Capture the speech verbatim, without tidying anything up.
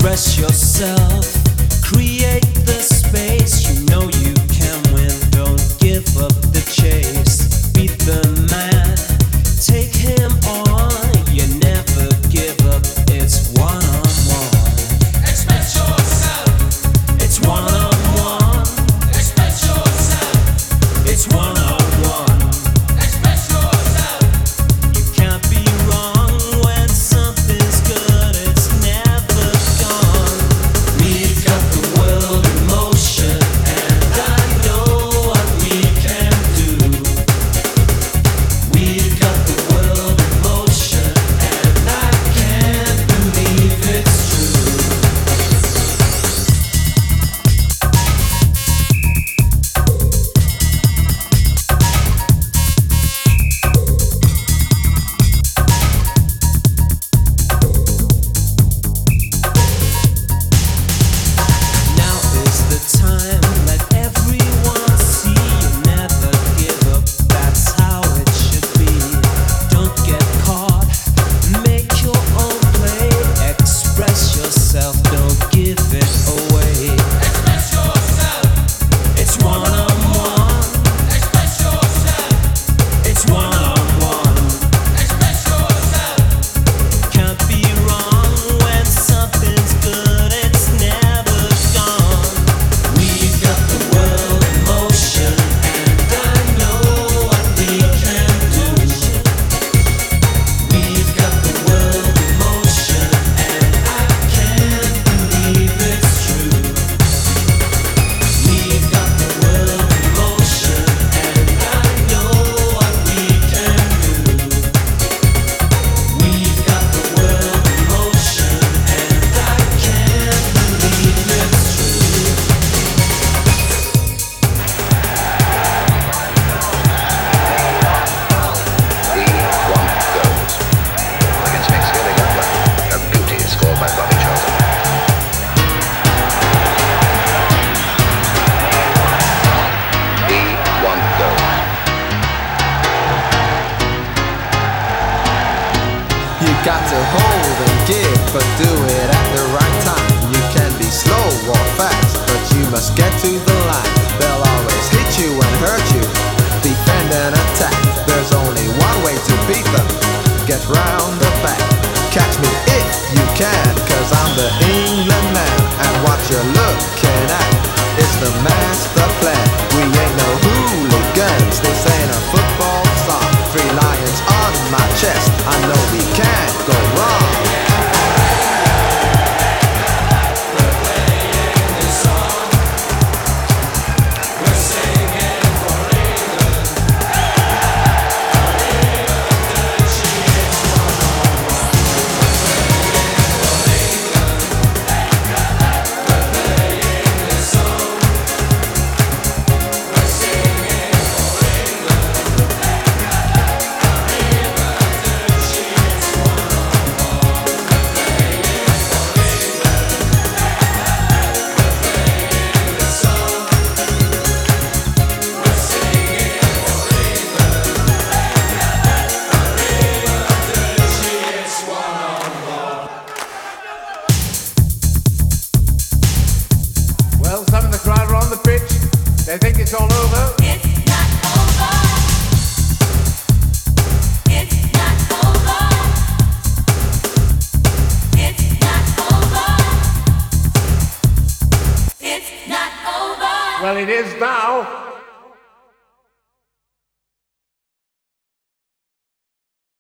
express yourself. Create the space, you know you can win. Don't give up the chase. Beat the man, take him on. You never give up, it's one on one. Express yourself. It's one on one. Express yourself. It's one on one. Express yourself. You can't be wrong when something's good, it's never gone. We've got the world in motion, and I know what we can do. We've got the world in motion, and I can't believe it's true. Now is the time, let everyone see. You never give up, that's how it should be. Don't get caught, make your own play. Express yourself, don't give it away. Express yourself. It's one on one. Express yourself. It's one on one. Express yourself. Can't be wrong when something's good, it's never gone. We've got the world in motion, and I know what we can do. We've got the world in motion, and I can't believe it's true. We've got the world in motion, and I know what we can do. We've got the world in motion, and I can't believe it's true. The one goes. Against Mexico, they got lucky. A beauty scored by Bobby Charlton. The one goes. You got to hold and give, but do it at the right time. You can be slow or fast, but you must get to the line. They'll always hit you and hurt you, defend and attack. There's only one way to beat them, get round the back. Catch me if you can, cause I'm the England man. And what you're looking at is the master plan. We ain't no hooligans, this ain't a football song. Three lions on my chest, I know we can't go wrong. Well, some of the crowd are on the pitch. They think it's all over. It's not over. It's not over. It's not over. It's not over. Well, it is now.